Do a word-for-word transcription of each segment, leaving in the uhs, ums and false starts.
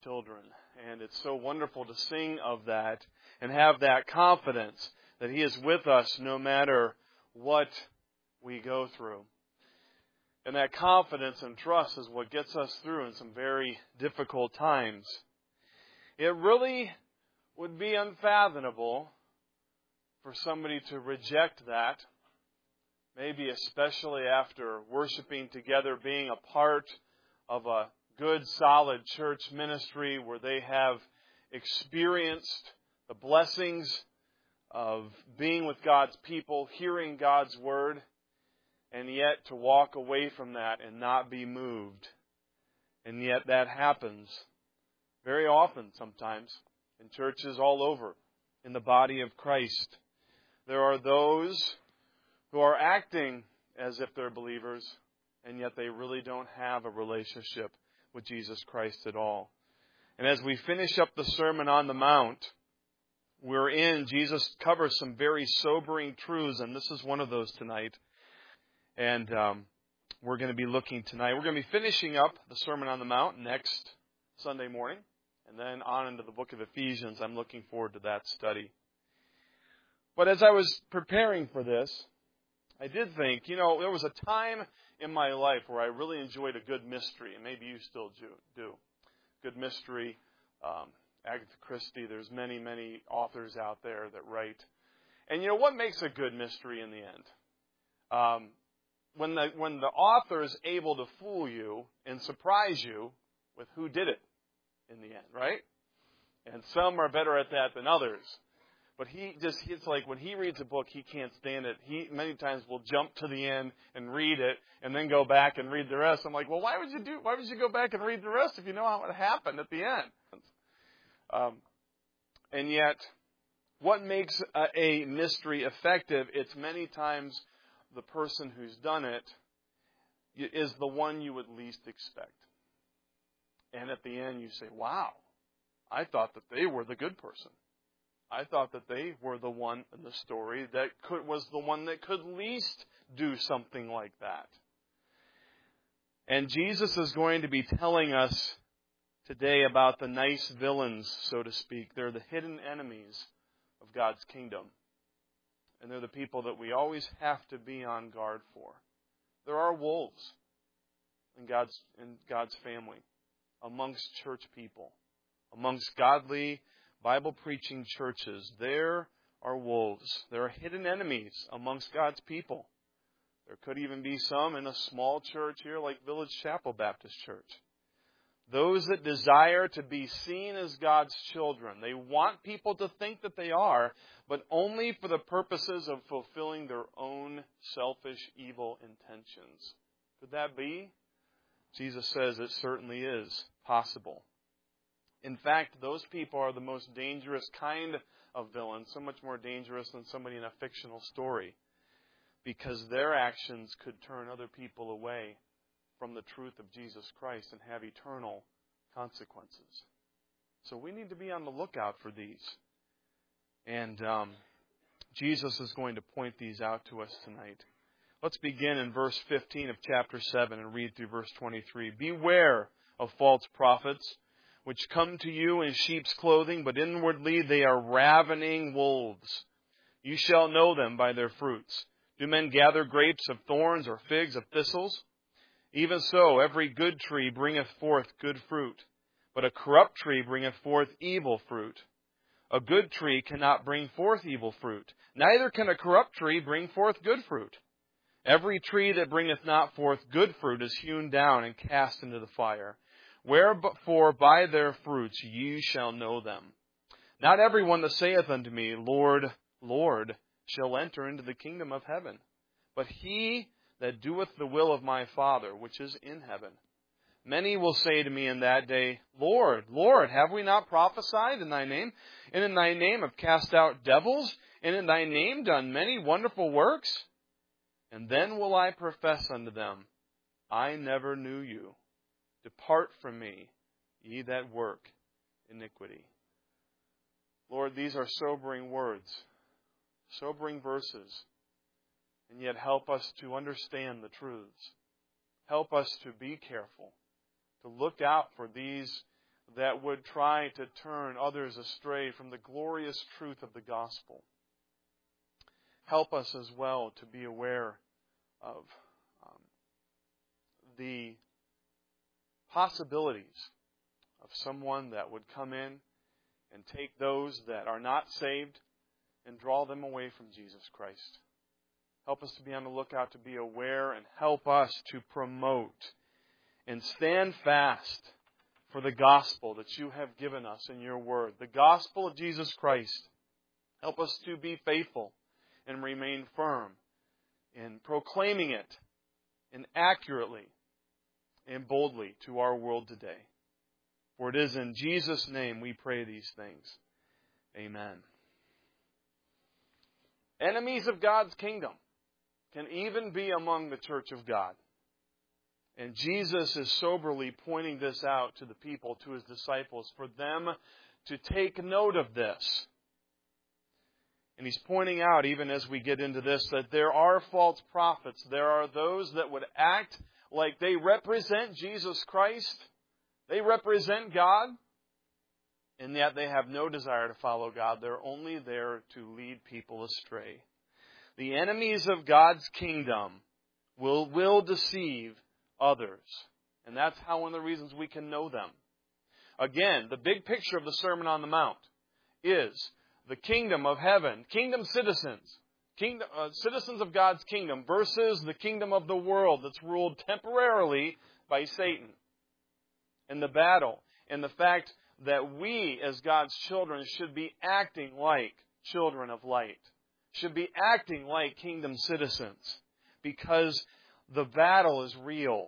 children. And it's so wonderful to sing of that and have that confidence that He is with us no matter what we go through. And that confidence and trust is what gets us through in some very difficult times. It really would be unfathomable for somebody to reject that, maybe especially after worshiping together, being a part of a good, solid church ministry where they have experienced the blessings of being with God's people, hearing God's Word, and yet to walk away from that and not be moved. And yet that happens very often sometimes in churches all over in the body of Christ. There are those who are acting as if they're believers, and yet they really don't have a relationship with Jesus Christ at all. And as we finish up the Sermon on the Mount, we're in, Jesus covers some very sobering truths, and this is one of those tonight. And um, we're going to be looking tonight. We're going to be finishing up the Sermon on the Mount next Sunday morning, and then on into the book of Ephesians. I'm looking forward to that study. But as I was preparing for this, I did think, you know, there was a time in my life where I really enjoyed a good mystery, and maybe you still do. Good mystery, um, Agatha Christie, there's many, many authors out there that write. And you know, what makes a good mystery in the end? Um, when the when the author is able to fool you and surprise you with who did it in the end, right? And some are better at that than others. But he just, it's like when he reads a book, he can't stand it. He many times will jump to the end and read it and then go back and read the rest. I'm like, well, why would you do, why would you go back and read the rest if you know how it happened at the end? Um, and yet, what makes a, a mystery effective? It's many times the person who's done it is the one you would least expect. And at the end you say, wow, I thought that they were the good person. I thought that they were the one in the story that could, was the one that could least do something like that. And Jesus is going to be telling us today about the nice villains, so to speak. They're the hidden enemies of God's kingdom. And they're the people that we always have to be on guard for. There are wolves in God's, in God's family, amongst church people, amongst godly Bible-preaching churches. There are wolves. There are hidden enemies amongst God's people. There could even be some in a small church here like Village Chapel Baptist Church. Those that desire to be seen as God's children. They want people to think that they are, but only for the purposes of fulfilling their own selfish, evil intentions. Could that be? Jesus says it certainly is possible. In fact, those people are the most dangerous kind of villain, so much more dangerous than somebody in a fictional story, because their actions could turn other people away from the truth of Jesus Christ and have eternal consequences. So we need to be on the lookout for these. And um, Jesus is going to point these out to us tonight. Let's begin in verse fifteen of chapter seven and read through verse twenty-three. Beware of false prophets, which come to you in sheep's clothing, but inwardly they are ravening wolves. You shall know them by their fruits. Do men gather grapes of thorns or figs of thistles? Even so, every good tree bringeth forth good fruit, but a corrupt tree bringeth forth evil fruit. A good tree cannot bring forth evil fruit, neither can a corrupt tree bring forth good fruit. Every tree that bringeth not forth good fruit is hewn down and cast into the fire. Wherefore by their fruits ye shall know them. Not every one that saith unto me, Lord, Lord, shall enter into the kingdom of heaven, but he that doeth the will of my Father which is in heaven. Many will say to me in that day, Lord, Lord, have we not prophesied in thy name? And in thy name have cast out devils? And in thy name done many wonderful works? And then will I profess unto them, I never knew you. Depart from me, ye that work iniquity. Lord, these are sobering words, sobering verses, and yet help us to understand the truths. Help us to be careful, to look out for these that would try to turn others astray from the glorious truth of the gospel. Help us as well to be aware of um, the possibilities of someone that would come in and take those that are not saved and draw them away from Jesus Christ. Help us to be on the lookout, to be aware, and help us to promote and stand fast for the gospel that you have given us in your word, the gospel of Jesus Christ. Help us to be faithful and remain firm in proclaiming it and accurately and boldly to our world today. For it is in Jesus' name we pray these things. Amen. Enemies of God's kingdom can even be among the church of God. And Jesus is soberly pointing this out to the people, to His disciples, for them to take note of this. And He's pointing out, even as we get into this, that there are false prophets. There are those that would act like they represent Jesus Christ. They represent God. And yet they have no desire to follow God. They're only there to lead people astray. The enemies of God's kingdom will, will deceive others. And that's how one of the reasons we can know them. Again, the big picture of the Sermon on the Mount is the kingdom of heaven, kingdom citizens, kingdom, uh, citizens of God's kingdom versus the kingdom of the world that's ruled temporarily by Satan. And the battle and the fact that we as God's children should be acting like children of light, should be acting like kingdom citizens, because the battle is real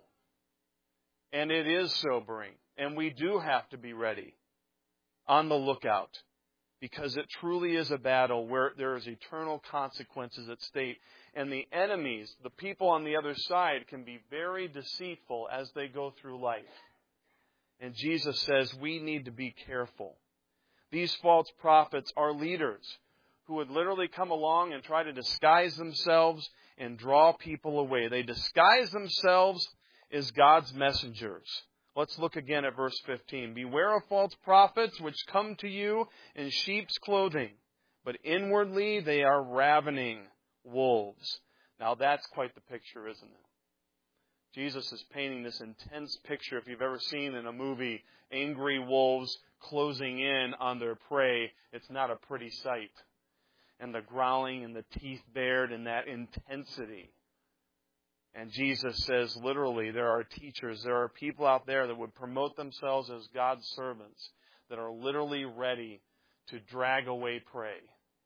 and it is sobering, and we do have to be ready, on the lookout, because it truly is a battle where there is eternal consequences at stake. And the enemies, the people on the other side, can be very deceitful as they go through life. And Jesus says we need to be careful. These false prophets are leaders who would literally come along and try to disguise themselves and draw people away. They disguise themselves as God's messengers. Let's look again at verse fifteen. Beware of false prophets which come to you in sheep's clothing, but inwardly they are ravening wolves. Now that's quite the picture, isn't it? Jesus is painting this intense picture. If you've ever seen in a movie angry wolves closing in on their prey, it's not a pretty sight. And the growling and the teeth bared and that intensity. And Jesus says literally there are teachers, there are people out there that would promote themselves as God's servants that are literally ready to drag away prey.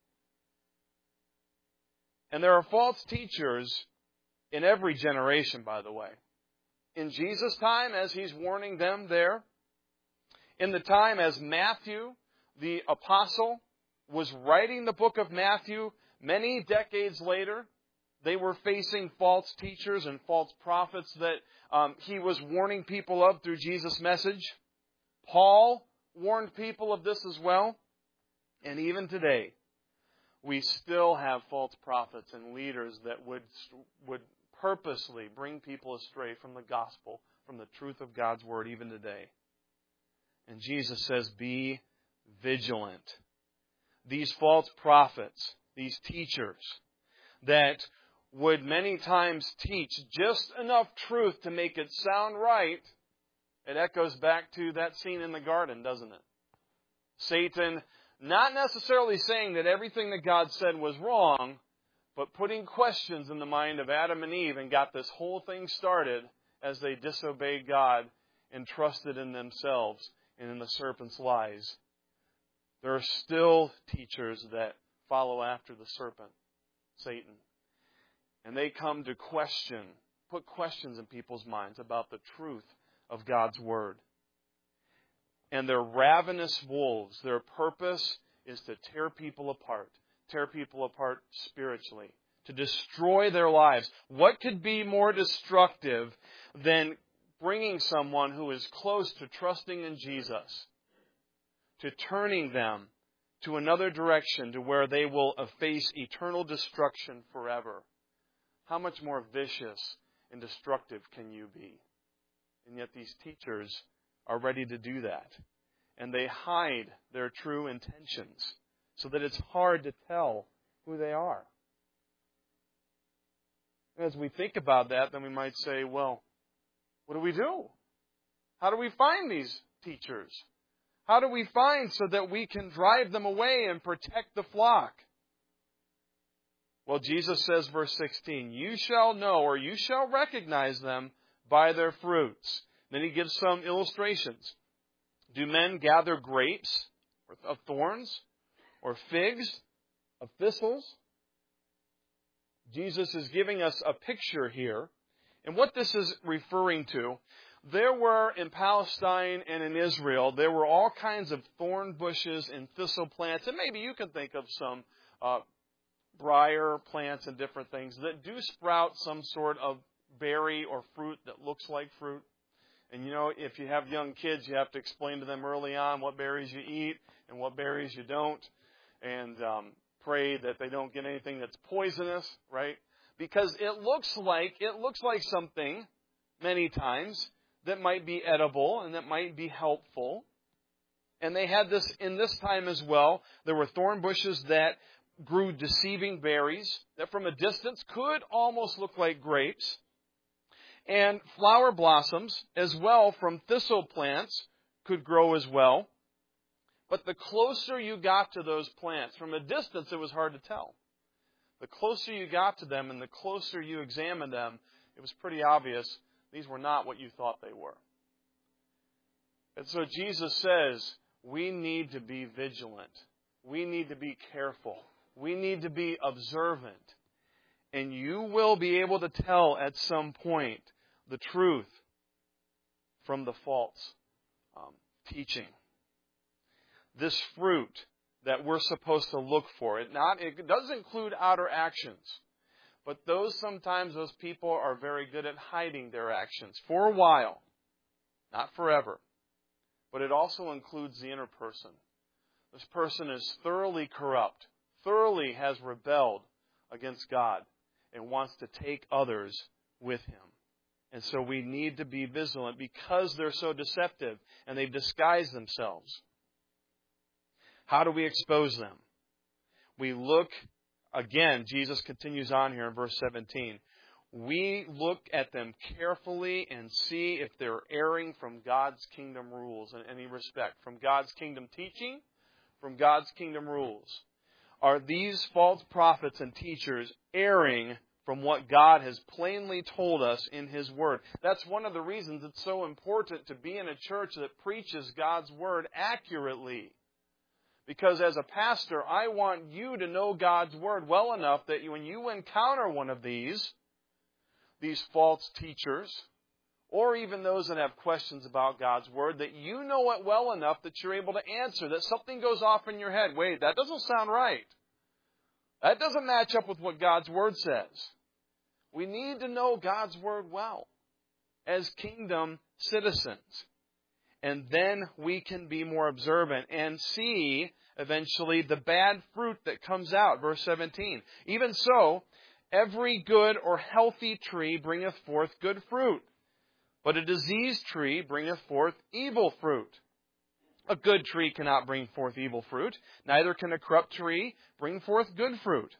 And there are false teachers in every generation, by the way. In Jesus' time, as He's warning them there, in the time as Matthew, the apostle, was writing the book of Matthew, many decades later, they were facing false teachers and false prophets that um, he was warning people of through Jesus' message. Paul warned people of this as well. And even today, we still have false prophets and leaders that would would purposely bring people astray from the gospel, from the truth of God's word, even today. And Jesus says, be vigilant. These false prophets, these teachers, that would many times teach just enough truth to make it sound right, it echoes back to that scene in the garden, doesn't it? Satan not necessarily saying that everything that God said was wrong, but putting questions in the mind of Adam and Eve, and got this whole thing started as they disobeyed God and trusted in themselves and in the serpent's lies. There are still teachers that follow after the serpent, Satan. And they come to question, put questions in people's minds about the truth of God's word. And they're ravenous wolves. Their purpose is to tear people apart, tear people apart spiritually, to destroy their lives. What could be more destructive than bringing someone who is close to trusting in Jesus, to turning them to another direction, to where they will face eternal destruction forever? How much more vicious and destructive can you be? And yet these teachers are ready to do that. and they hide their true intentions so that it's hard to tell who they are. And as we think about that, then we might say, well, what do we do? How do we find these teachers? How do we find so that we can drive them away and protect the flock? Well, Jesus says, verse sixteen, you shall know or you shall recognize them by their fruits. Then he gives some illustrations. Do men gather grapes of thorns or figs of thistles? Jesus is giving us a picture here. And what this is referring to, there were in Palestine and in Israel, there were all kinds of thorn bushes and thistle plants. And maybe you can think of some uh, briar plants and different things that do sprout some sort of berry or fruit that looks like fruit. And you know, if you have young kids, you have to explain to them early on what berries you eat and what berries you don't. And um, pray that they don't get anything that's poisonous, right? Because it looks like, it looks like something, many times, that might be edible and that might be helpful. And they had this in this time as well. There were thorn bushes that grew deceiving berries that from a distance could almost look like grapes. And flower blossoms as well from thistle plants could grow as well. But the closer you got to those plants, from a distance it was hard to tell. The closer you got to them and the closer you examined them, it was pretty obvious these were not what you thought they were. And so Jesus says we need to be vigilant. We need to be careful. We need to be observant. And you will be able to tell at some point the truth from the false um, teaching. This fruit that we're supposed to look for, it not it does include outer actions, but those sometimes those people are very good at hiding their actions for a while, not forever. But it also includes the inner person. This person is thoroughly corrupt, thoroughly has rebelled against God, and wants to take others with him. And so we need to be vigilant because they're so deceptive and they've disguised themselves. How do we expose them? We look, again, Jesus continues on here in verse seventeen. We look at them carefully and see if they're erring from God's kingdom rules in any respect. From God's kingdom teaching, from God's kingdom rules. Are these false prophets and teachers erring from what God has plainly told us in His Word? That's one of the reasons it's so important to be in a church that preaches God's Word accurately. Because as a pastor, I want you to know God's Word well enough that when you encounter one of these, these false teachers, or even those that have questions about God's Word, that you know it well enough that you're able to answer, that something goes off in your head. Wait, that doesn't sound right. That doesn't match up with what God's Word says. We need to know God's Word well as kingdom citizens. And then we can be more observant and see eventually the bad fruit that comes out. Verse seventeen. Even so, every good or healthy tree bringeth forth good fruit, but a diseased tree bringeth forth evil fruit. A good tree cannot bring forth evil fruit, neither can a corrupt tree bring forth good fruit.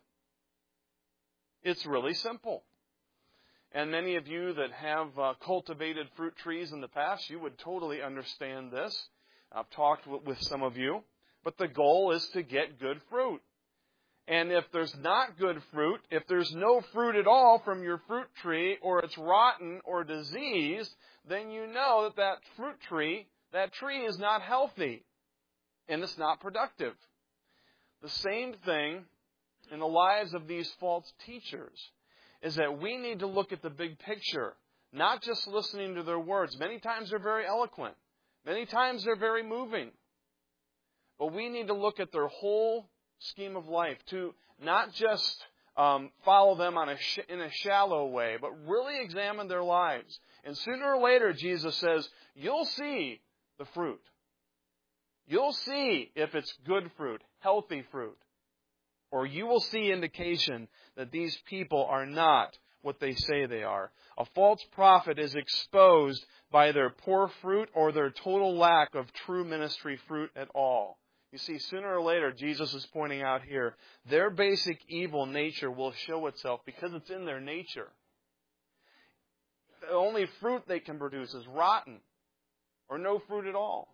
It's really simple. And many of you that have uh, cultivated fruit trees in the past, you would totally understand this. I've talked w- with some of you. But the goal is to get good fruit. And if there's not good fruit, if there's no fruit at all from your fruit tree, or it's rotten or diseased, then you know that that fruit tree, that tree is not healthy. And it's not productive. The same thing in the lives of these false teachers is that we need to look at the big picture, not just listening to their words. Many times they're very eloquent. Many times they're very moving. But we need to look at their whole scheme of life, to not just um, follow them on a sh- in a shallow way, but really examine their lives. And sooner or later, Jesus says, you'll see the fruit. You'll see if it's good fruit, healthy fruit. Or you will see indication that these people are not what they say they are. A false prophet is exposed by their poor fruit or their total lack of true ministry fruit at all. You see, sooner or later, Jesus is pointing out here, their basic evil nature will show itself because it's in their nature. The only fruit they can produce is rotten or no fruit at all.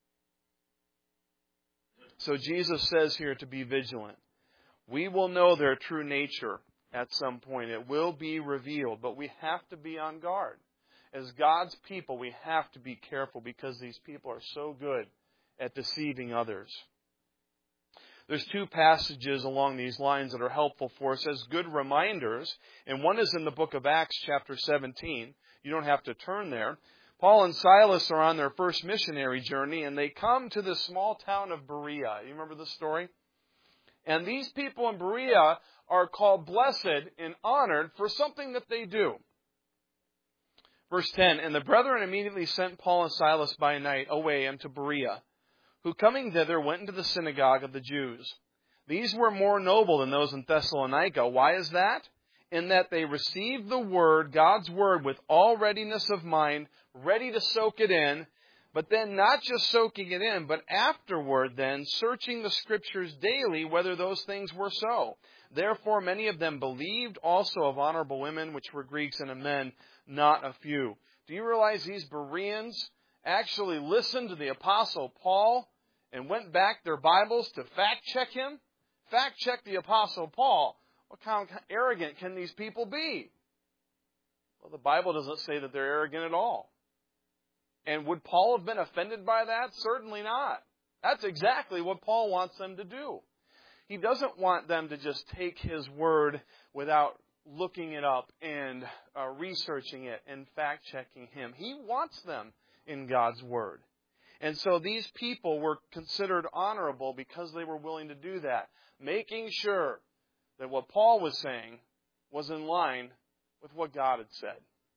So Jesus says here to be vigilant. We will know their true nature at some point. It will be revealed, but we have to be on guard. As God's people, we have to be careful because these people are so good at deceiving others. There's two passages along these lines that are helpful for us as good reminders, and one is in the book of Acts chapter seventeen. You don't have to turn there. Paul and Silas are on their first missionary journey, and they come to the small town of Berea. You remember the story? And these people in Berea are called blessed and honored for something that they do. Verse ten, and the brethren immediately sent Paul and Silas by night away unto Berea, who coming thither went into the synagogue of the Jews. These were more noble than those in Thessalonica. Why is that? In that they received the word, God's word, with all readiness of mind, ready to soak it in, but then not just soaking it in, but afterward then searching the Scriptures daily whether those things were so. Therefore many of them believed, also of honorable women, which were Greeks, and of men, not a few. Do you realize these Bereans actually listened to the Apostle Paul and went back their Bibles to fact-check him? Fact-check the Apostle Paul. What kind of arrogant can these people be? Well, the Bible doesn't say that they're arrogant at all. And would Paul have been offended by that? Certainly not. That's exactly what Paul wants them to do. He doesn't want them to just take his word without looking it up and uh, researching it and fact-checking him. He wants them in God's word. And so these people were considered honorable because they were willing to do that, making sure that what Paul was saying was in line with what God had said.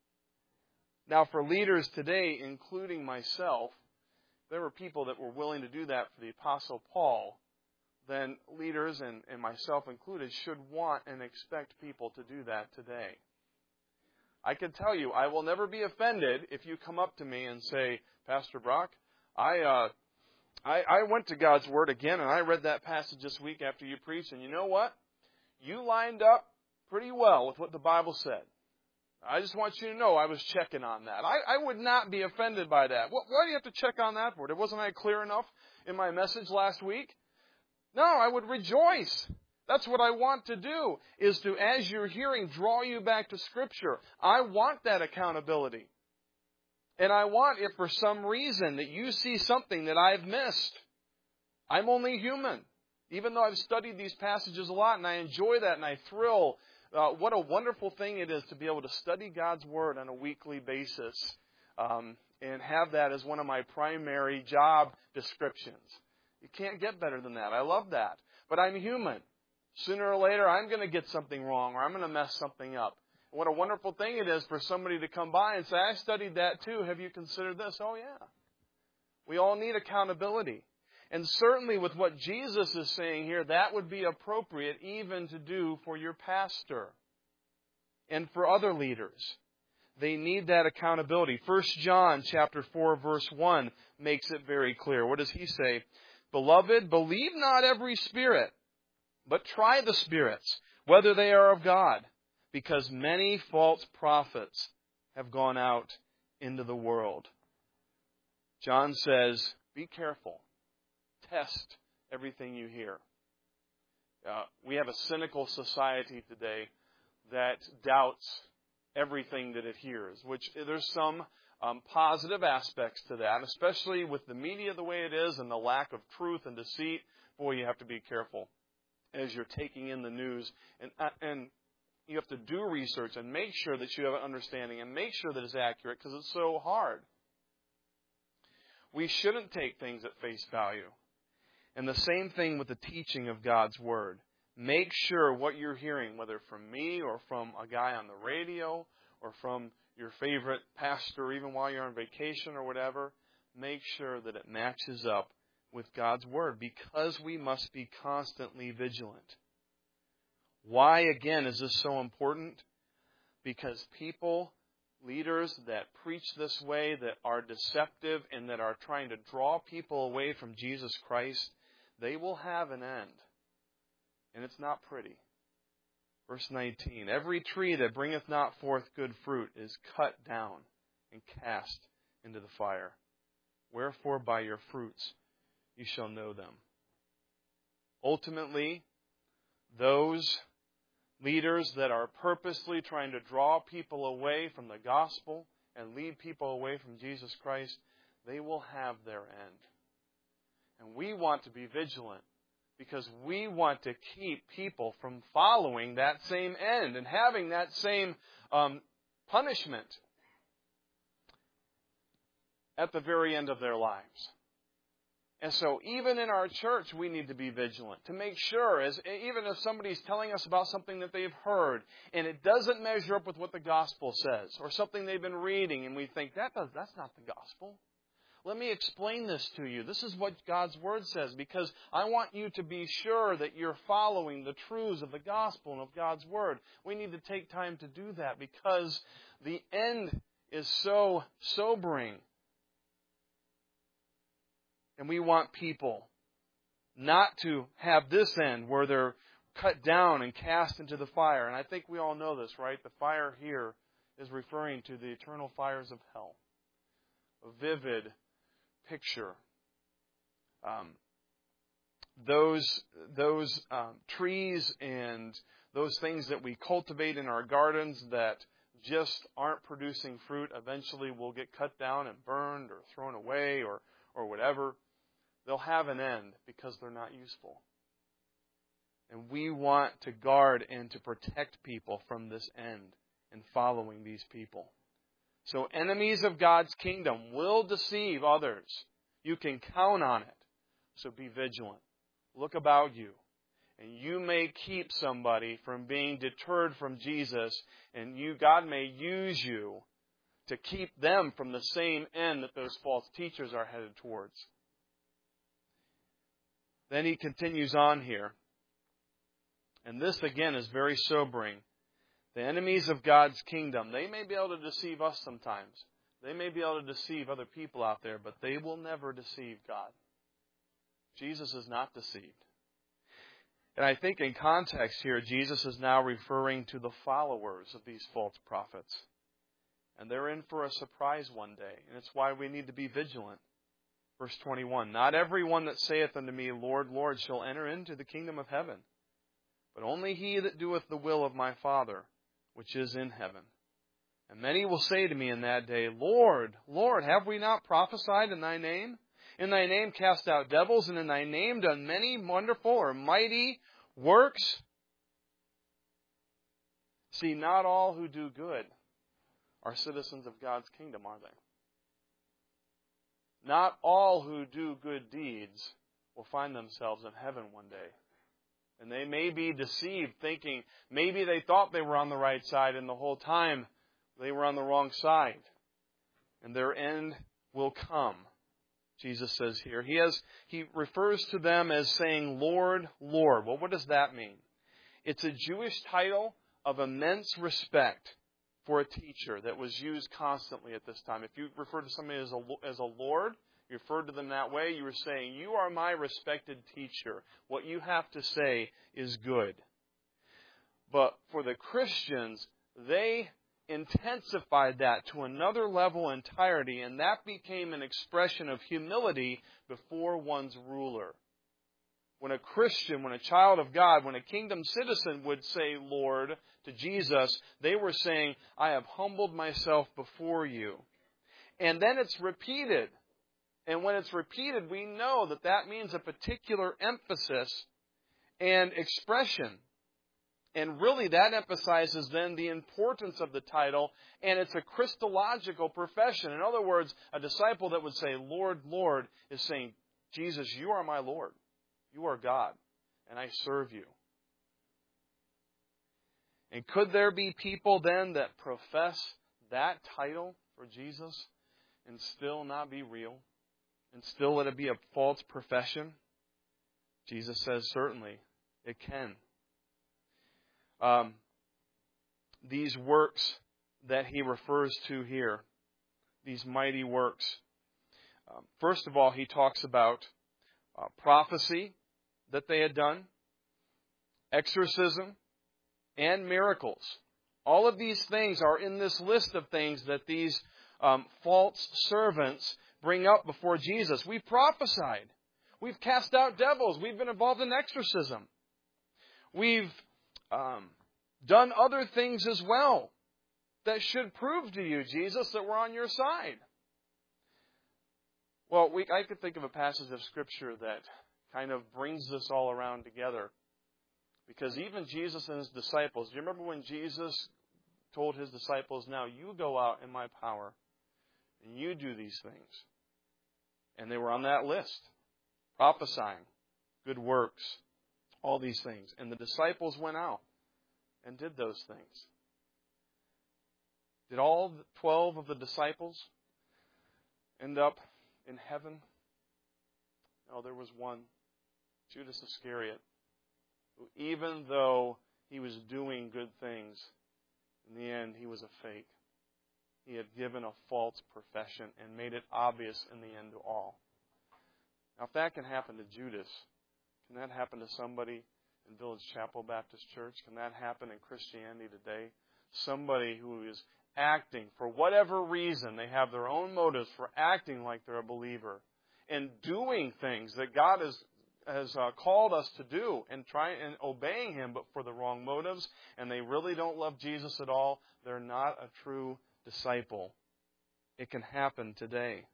Now, for leaders today, including myself, there were people that were willing to do that for the Apostle Paul, then leaders, and, and myself included, should want and expect people to do that today. I can tell you, I will never be offended if you come up to me and say, Pastor Brock, I, uh, I, I went to God's Word again, and I read that passage this week after you preached, and you know what? You lined up pretty well with what the Bible said. I just want you to know I was checking on that. I, I would not be offended by that. What, why do you have to check on that for? Wasn't I clear enough in my message last week? No, I would rejoice. That's what I want to do, is to, as you're hearing, draw you back to Scripture. I want that accountability. And I want, if for some reason that you see something that I've missed, I'm only human. Even though I've studied these passages a lot and I enjoy that and I thrill, uh, what a wonderful thing it is to be able to study God's Word on a weekly basis um, and have that as one of my primary job descriptions. You can't get better than that. I love that. But I'm human. Sooner or later, I'm going to get something wrong or I'm going to mess something up. What a wonderful thing it is for somebody to come by and say, I studied that too. Have you considered this? Oh, yeah. We all need accountability. And certainly with what Jesus is saying here, that would be appropriate even to do for your pastor and for other leaders. They need that accountability. First John chapter four, verse one makes it very clear. What does he say? Beloved, believe not every spirit, but try the spirits, whether they are of God, because many false prophets have gone out into the world. John says, be careful. Test everything you hear. Uh, we have a cynical society today that doubts everything that it hears, which there's some um, positive aspects to that, especially with the media the way it is and the lack of truth and deceit. Boy, you have to be careful as you're taking in the news, and uh, and you have to do research and make sure that you have an understanding and make sure that it's accurate because it's so hard. We shouldn't take things at face value. And the same thing with the teaching of God's Word. Make sure what you're hearing, whether from me or from a guy on the radio or from your favorite pastor, even while you're on vacation or whatever, make sure that it matches up with God's Word because we must be constantly vigilant. Why, again, is this so important? Because people, leaders that preach this way, that are deceptive and that are trying to draw people away from Jesus Christ, they will have an end. And it's not pretty. Verse nineteen, every tree that bringeth not forth good fruit is cut down and cast into the fire. Wherefore by your fruits you shall know them. Ultimately, those leaders that are purposely trying to draw people away from the gospel and lead people away from Jesus Christ, they will have their end. And we want to be vigilant because we want to keep people from following that same end and having that same um, punishment at the very end of their lives. And so even in our church, we need to be vigilant to make sure, as even if somebody's telling us about something that they've heard and it doesn't measure up with what the gospel says, or something they've been reading and we think, that does, that's not the gospel. Let me explain this to you. This is what God's Word says, because I want you to be sure that you're following the truths of the gospel and of God's Word. We need to take time to do that because the end is so sobering. And we want people not to have this end where they're cut down and cast into the fire. And I think we all know this, right? The fire here is referring to the eternal fires of hell. A vivid picture. Um, those those um, trees and those things that we cultivate in our gardens that just aren't producing fruit eventually will get cut down and burned or thrown away or or whatever. They'll have an end because they're not useful. And we want to guard and to protect people from this end and following these people. So enemies of God's kingdom will deceive others. You can count on it. So be vigilant. Look about you. And you may keep somebody from being deterred from Jesus, and you, God may use you to keep them from the same end that those false teachers are headed towards. Then he continues on here. And this, again, is very sobering. The enemies of God's kingdom, they may be able to deceive us sometimes. They may be able to deceive other people out there, but they will never deceive God. Jesus is not deceived. And I think in context here, Jesus is now referring to the followers of these false prophets. And they're in for a surprise one day. And it's why we need to be vigilant. Verse twenty-one, not every one that saith unto me, Lord, Lord, shall enter into the kingdom of heaven, but only he that doeth the will of my Father, which is in heaven. And many will say to me in that day, Lord, Lord, have we not prophesied in thy name? In thy name cast out devils, and in thy name done many wonderful or mighty works? See, not all who do good are citizens of God's kingdom, are they? Not all who do good deeds will find themselves in heaven one day. And they may be deceived, thinking maybe they thought they were on the right side, and the whole time they were on the wrong side. And their end will come, Jesus says here. He has he refers to them as saying, Lord, Lord. Well, what does that mean? It's a Jewish title of immense respect for a teacher that was used constantly at this time. If you refer to somebody as a, as a Lord, you referred to them that way, you were saying, you are my respected teacher. What you have to say is good. But for the Christians, they intensified that to another level entirely, and that became an expression of humility before one's ruler. When a Christian, when a child of God, when a kingdom citizen would say, Lord, to Jesus, they were saying, I have humbled myself before you. And then it's repeated. And when it's repeated, we know that that means a particular emphasis and expression. And really that emphasizes then the importance of the title, and it's a Christological profession. In other words, a disciple that would say, Lord, Lord, is saying, Jesus, you are my Lord. You are God, and I serve you. And could there be people then that profess that title for Jesus and still not be real? And still let it be a false profession? Jesus says certainly it can. Um, these works that he refers to here, these mighty works. Um, first of all, he talks about uh, prophecy that they had done, exorcism, and miracles. All of these things are in this list of things that these um, false servants bring up before Jesus. We've prophesied. We've cast out devils. We've been involved in exorcism. We've um, done other things as well that should prove to you, Jesus, that we're on your side. Well, we, I could think of a passage of Scripture that kind of brings this all around together. Because even Jesus and his disciples, do you remember when Jesus told his disciples, now you go out in my power and you do these things? And they were on that list. Prophesying, good works, all these things. And the disciples went out and did those things. Did all twelve of the disciples end up in heaven? No, there was one, Judas Iscariot, who even though he was doing good things, in the end he was a fake. He had given a false profession and made it obvious in the end to all. Now, if that can happen to Judas, can that happen to somebody in Village Chapel Baptist Church? Can that happen in Christianity today? Somebody who is acting, for whatever reason, they have their own motives for acting like they're a believer and doing things that God has, has uh, called us to do and trying and obeying Him, but for the wrong motives, and they really don't love Jesus at all. They're not a true disciple. It can happen today.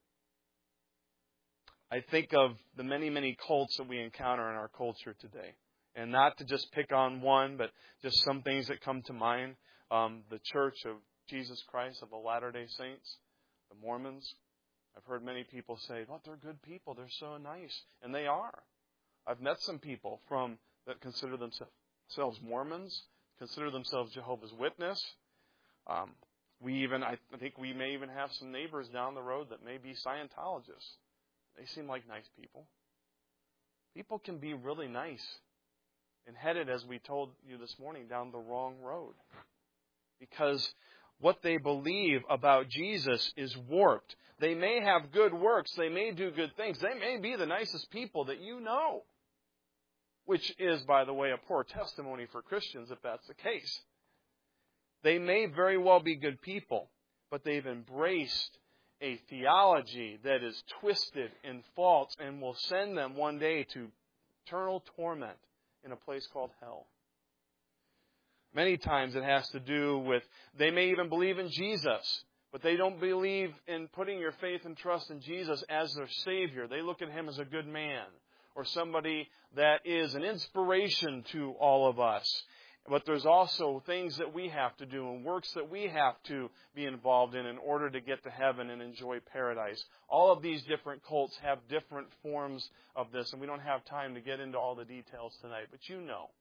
I think of the many, many cults that we encounter in our culture today. And not to just pick on one, but just some things that come to mind. Um, the Church of Jesus Christ of the Latter-day Saints, the Mormons. I've heard many people say, "Well, they're good people. They're so nice." And they are. I've met some people from that consider themselves Mormons, consider themselves Jehovah's Witness. Um, we even, I think we may even have some neighbors down the road that may be Scientologists. They seem like nice people. People can be really nice and headed, as we told you this morning, down the wrong road. Because what they believe about Jesus is warped. They may have good works. They may do good things. They may be the nicest people that you know. Which is, by the way, a poor testimony for Christians if that's the case. They may very well be good people, but they've embraced a theology that is twisted and false and will send them one day to eternal torment in a place called hell. Many times it has to do with, they may even believe in Jesus, but they don't believe in putting your faith and trust in Jesus as their Savior. They look at Him as a good man or somebody that is an inspiration to all of us. But there's also things that we have to do and works that we have to be involved in in order to get to heaven and enjoy paradise. All of these different cults have different forms of this, and we don't have time to get into all the details tonight, but you know.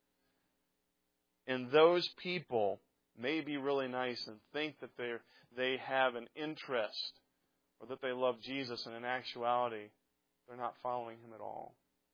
And those people may be really nice and think that they they have an interest or that they love Jesus, and in actuality, they're not following Him at all.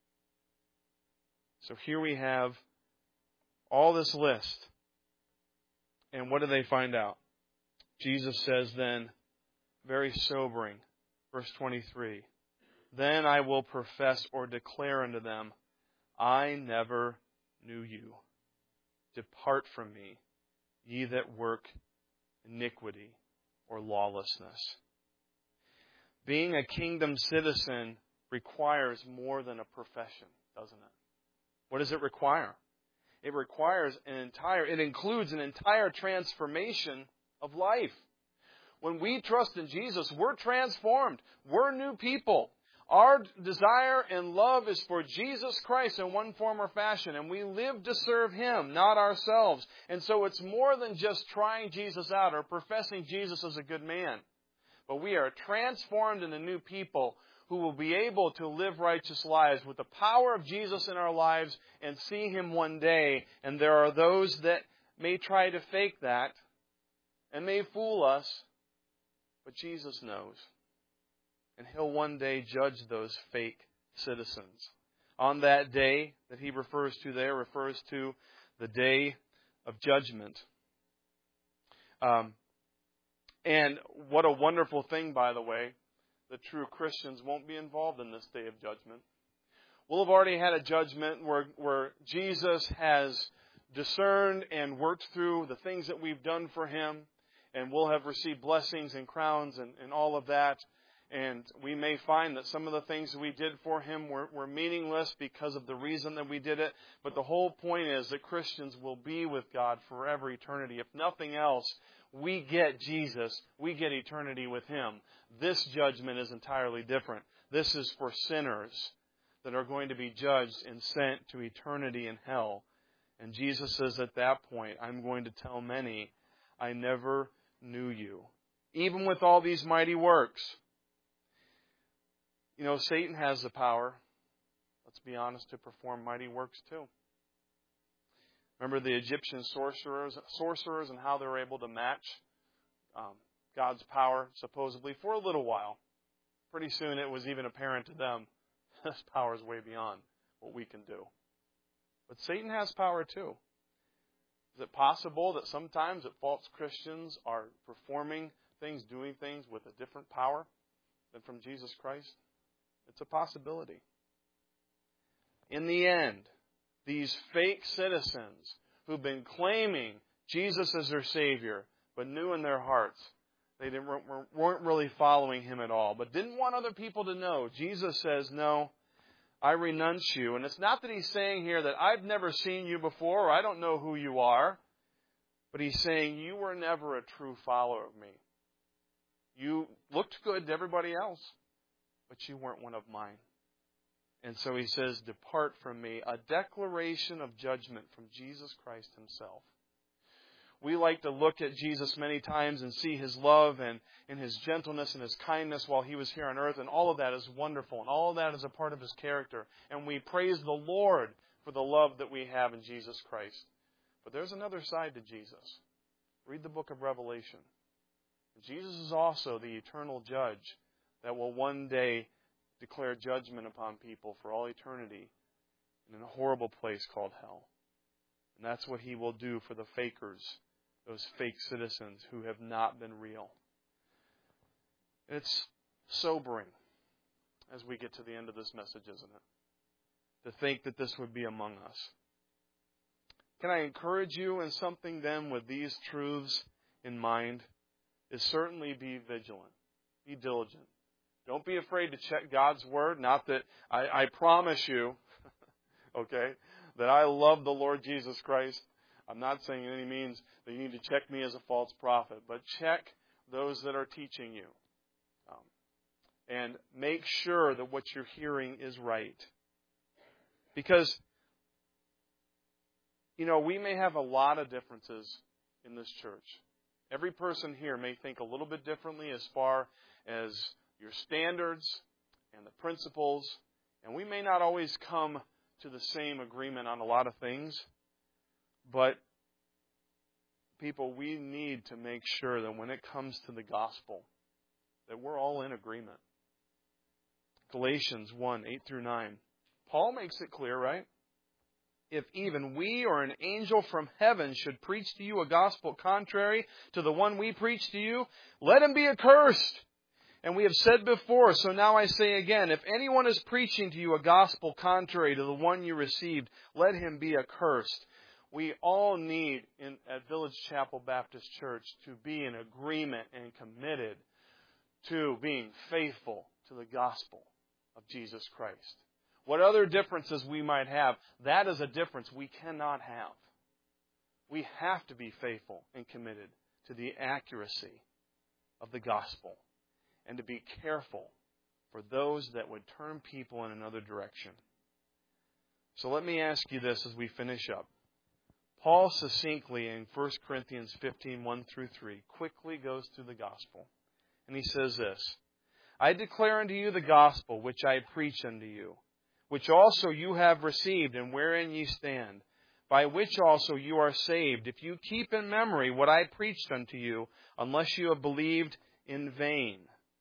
So here we have all this list. And what do they find out? Jesus says then, very sobering, verse twenty-three, "Then I will profess or declare unto them, I never knew you. Depart from me, ye that work iniquity or lawlessness." Being a kingdom citizen requires more than a profession, doesn't it? What does it require? It requires an entire, it includes an entire transformation of life. When we trust in Jesus, we're transformed. We're new people. Our desire and love is for Jesus Christ in one form or fashion, and we live to serve Him, not ourselves. And so it's more than just trying Jesus out or professing Jesus as a good man. But we are transformed into new people who will be able to live righteous lives with the power of Jesus in our lives and see Him one day. And there are those that may try to fake that and may fool us, but Jesus knows. And He'll one day judge those fake citizens. On that day that He refers to there refers to the day of judgment. Um, and what a wonderful thing, by the way, that true Christians won't be involved in this day of judgment. We'll have already had a judgment where, where Jesus has discerned and worked through the things that we've done for Him, and we'll have received blessings and crowns and, and all of that. And we may find that some of the things that we did for Him were, were meaningless because of the reason that we did it. But the whole point is that Christians will be with God forever eternity. If nothing else, we get Jesus. We get eternity with Him. This judgment is entirely different. This is for sinners that are going to be judged and sent to eternity in hell. And Jesus says at that point, I'm going to tell many, I never knew you. Even with all these mighty works. You know, Satan has the power, let's be honest, to perform mighty works too. Remember the Egyptian sorcerers, sorcerers and how they were able to match um, God's power, supposedly, for a little while. Pretty soon it was even apparent to them, this power is way beyond what we can do. But Satan has power too. Is it possible that sometimes that false Christians are performing things, doing things with a different power than from Jesus Christ? It's a possibility. In the end, these fake citizens who've been claiming Jesus as their Savior, but knew in their hearts they didn't, weren't really following Him at all, but didn't want other people to know. Jesus says, no, I renounce you. And it's not that He's saying here that I've never seen you before or I don't know who you are, but He's saying you were never a true follower of me. You looked good to everybody else, but you weren't one of mine. And so He says, depart from me, a declaration of judgment from Jesus Christ Himself. We like to look at Jesus many times and see His love and, and His gentleness and His kindness while He was here on earth, and all of that is wonderful, and all of that is a part of His character. And we praise the Lord for the love that we have in Jesus Christ. But there's another side to Jesus. Read the book of Revelation. Jesus is also the eternal judge that will one day declare judgment upon people for all eternity in a horrible place called hell. And that's what He will do for the fakers, those fake citizens who have not been real. And it's sobering as we get to the end of this message, isn't it? To think that this would be among us. Can I encourage you in something then with these truths in mind? Is certainly be vigilant. Be diligent. Don't be afraid to check God's Word. Not that I, I promise you, okay, that I love the Lord Jesus Christ. I'm not saying in any means that you need to check me as a false prophet, but check those that are teaching you. Um, and make sure that what you're hearing is right. Because, you know, we may have a lot of differences in this church. Every person here may think a little bit differently as far as your standards and the principles, and we may not always come to the same agreement on a lot of things, but people, we need to make sure that when it comes to the gospel, that we're all in agreement. Galatians one, eight through nine. Paul makes it clear, right? If even we or an angel from heaven should preach to you a gospel contrary to the one we preach to you, let him be accursed. And we have said before, so now I say again, if anyone is preaching to you a gospel contrary to the one you received, let him be accursed. We all need in, at Village Chapel Baptist Church to be in agreement and committed to being faithful to the gospel of Jesus Christ. What other differences we might have, that is a difference we cannot have. We have to be faithful and committed to the accuracy of the gospel and to be careful for those that would turn people in another direction. So let me ask you this as we finish up. Paul succinctly in First Corinthians fifteen, one through three quickly goes through the gospel. And he says this, I declare unto you the gospel which I preach unto you, which also you have received, and wherein ye stand, by which also you are saved, if you keep in memory what I preached unto you, unless you have believed in vain.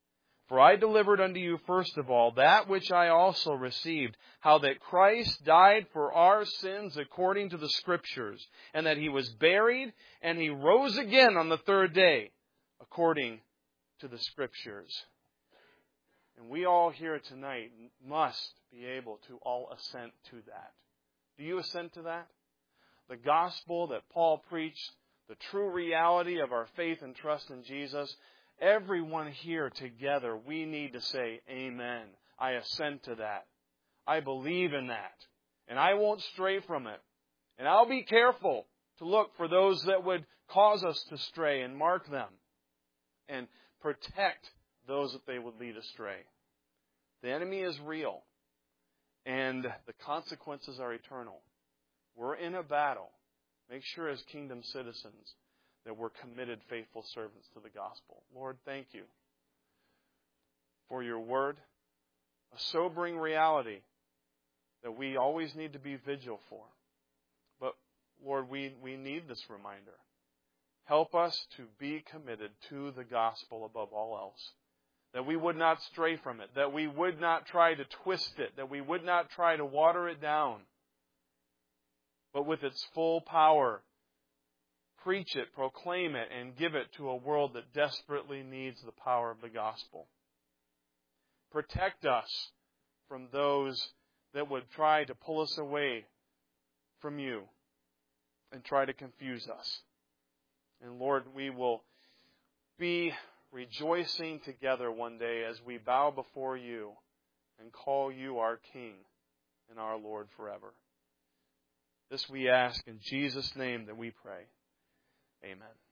For I delivered unto you first of all that which I also received, how that Christ died for our sins according to the Scriptures, and that He was buried, and He rose again on the third day according to the Scriptures. And we all here tonight must be able to all assent to that. Do you assent to that? The gospel that Paul preached, the true reality of our faith and trust in Jesus. Everyone here together, we need to say, Amen. I assent to that. I believe in that. And I won't stray from it. And I'll be careful to look for those that would cause us to stray and mark them. And protect those that they would lead astray. The enemy is real. And the consequences are eternal. We're in a battle. Make sure as kingdom citizens that we're committed, faithful servants to the gospel. Lord, thank you for your word, a sobering reality that we always need to be vigilant for. But, Lord, we, we need this reminder. Help us to be committed to the gospel above all else. That we would not stray from it. That we would not try to twist it. That we would not try to water it down. But with its full power, preach it, proclaim it, and give it to a world that desperately needs the power of the gospel. Protect us from those that would try to pull us away from you and try to confuse us. And Lord, we will be rejoicing together one day as we bow before you and call you our King and our Lord forever. This we ask in Jesus' name that we pray. Amen.